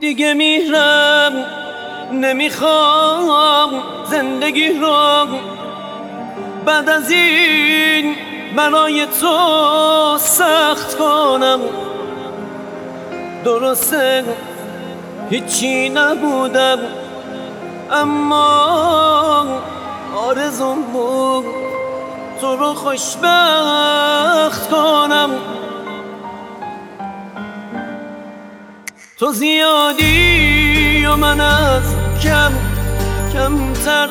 دیگه میرم، نمیخوام زندگی رو بعد از این برای تو سخت کنم. درسته هیچی نبودم، اما آرزوم بود تو رو خوشبخت کنم. تو زیادی و من از کمتر.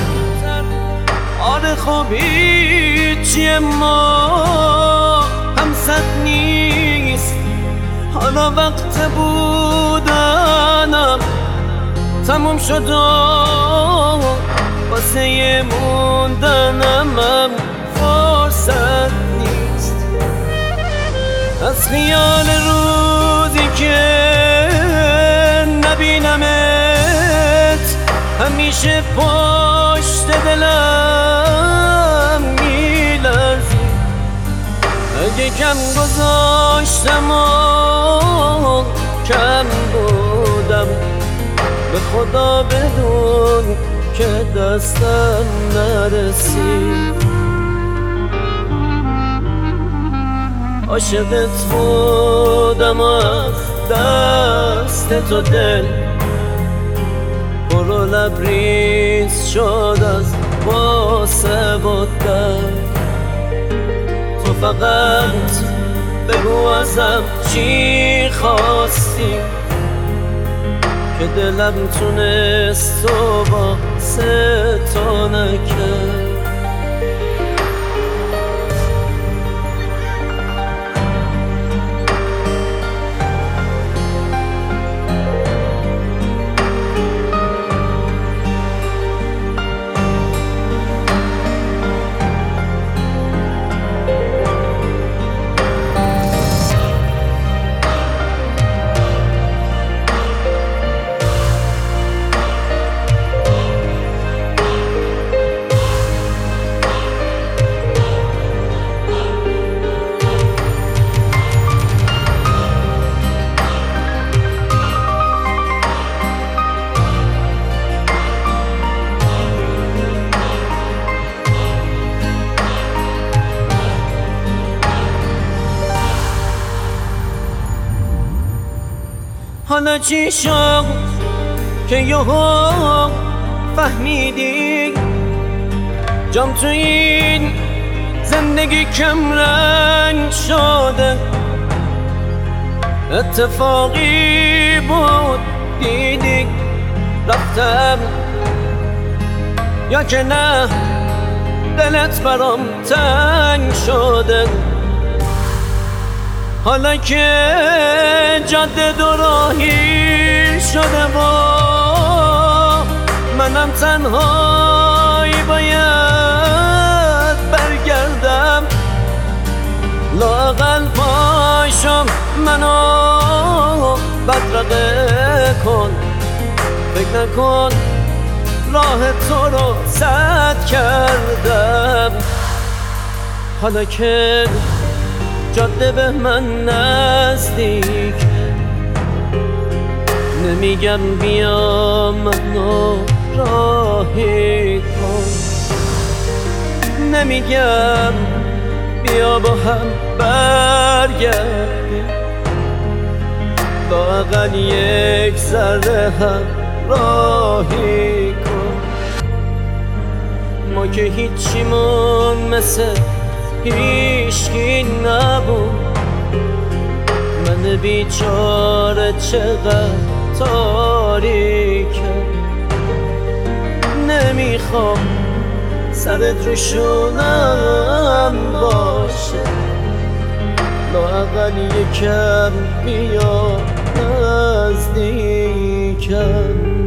آره خب هیچی ما هم صد نیست. حالا وقت بودنم تموم شد و واسه موندنم هم فرصت نیست. از خیال روزی که نبینمت همیشه پشت دلم میلرزی. اگه کم گذاشتم و کم بودم، به خدا بدون که دستم نرسید. عاشقت بودم از دست تو دل پر و لبریز شد از واسه و درد. تو فقط بگو ازم چی خواستی که دلم تونست تو واسه تو نکرد. حالا چی شد که یهو فهمیدی جام تو این زندگی کم رنگ شده؟ اتفاقی بود دیدی رفتم، یا که نه دلت برام تنگ شده؟ حالا که جاده دوراهی شده و منم تنهایی باید برگردم، لااقل پاشم منو بدرقه کن. فکر نکن راه تو رو سد کردم. حالا که جاده به من نزدیک، نمیگم بیا منو راهی کن، نمیگم بیا با هم برگردیم، لااقل یک ذره هم راهی کن. ما که هیچیمون مثل هیچکی نبود. من بیچاره چقدر تاریکم، نمیخوام سرت رو شونم باشه، لااقل یکم بیا نزدیکم.